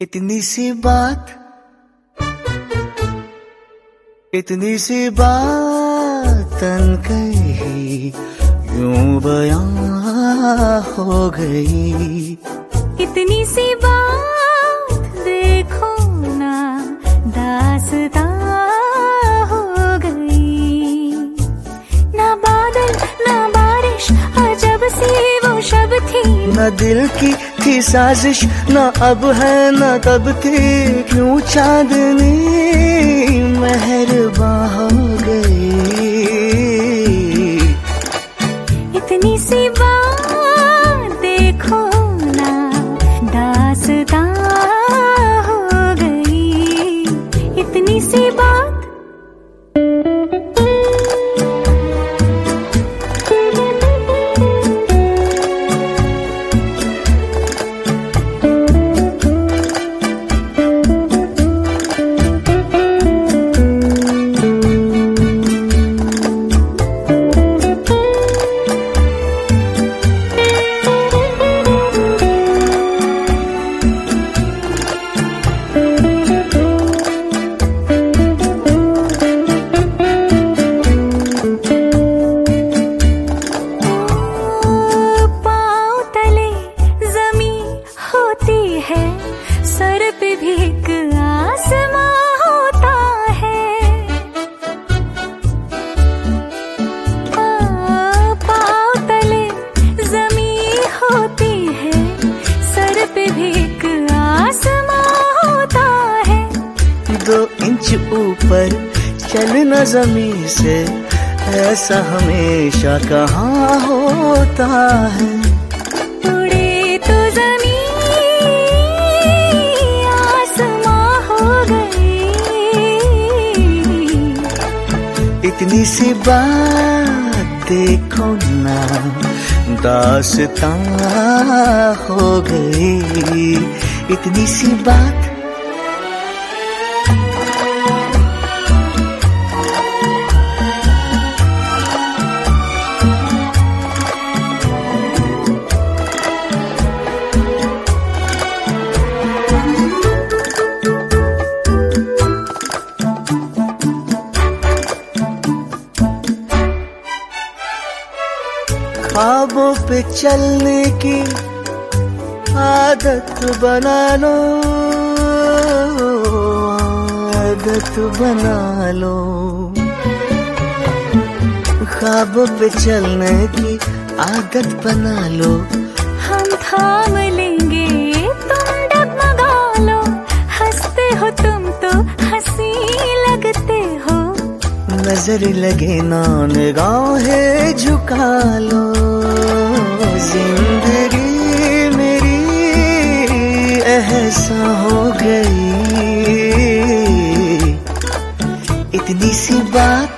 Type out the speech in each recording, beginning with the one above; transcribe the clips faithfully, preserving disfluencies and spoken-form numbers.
इतनी सी बात, इतनी सी बात अनकही यूं बयां हो गई। इतनी सी बात देखो ना दास्तां हो गई। ना बादल ना बारिश अजब सी वो शब थी, न दिल की थी साजिश न अब है न तब थी। क्यों चांदनी मेहरबां हो गई। इतनी सी बात देखो ना दास्तां हो गई। इतनी सी बात सर पे भी एक आसमां होता है। पाँव तले ज़मीं होती है, सर पे भी एक आसमां होता है। दो इंच ऊपर चलना ज़मीं से ऐसा हमेशा कहाँ होता है। उड़े तो ज़मीं इतनी सी बात देखो ना दास्तां हो गई। इतनी सी बात ख्वाबों पे चलने की आदत बना लो, आदत बना लो। ख्वाबों पे चलने की आदत बना लो। हम थाम लेंगे तुम डगमगा लो। हंसते हो तुम तो हंसी लगते हो। नजर लगे ना निगाहें झुका लो। जिंदगी मेरी ऐसा हो गई। इतनी सी बात,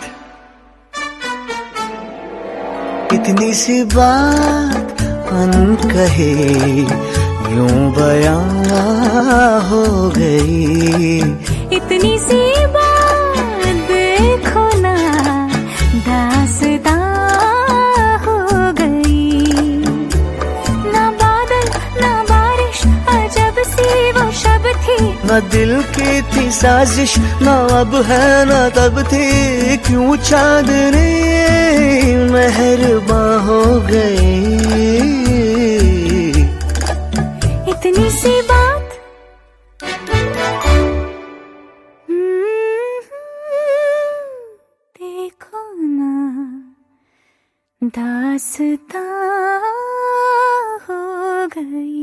इतनी सी बात अनकहे यूं बयां हो गई। इतनी सी बात देखो ना दास्तां हो गई। ना बादल ना बारिश अजब सी वो शब थी, न दिल की थी साजिश न अब है न तब थी। क्यों चांदनी मेहरबां हो गई। इतनी सी बात देखो ना दास्तां हो गई।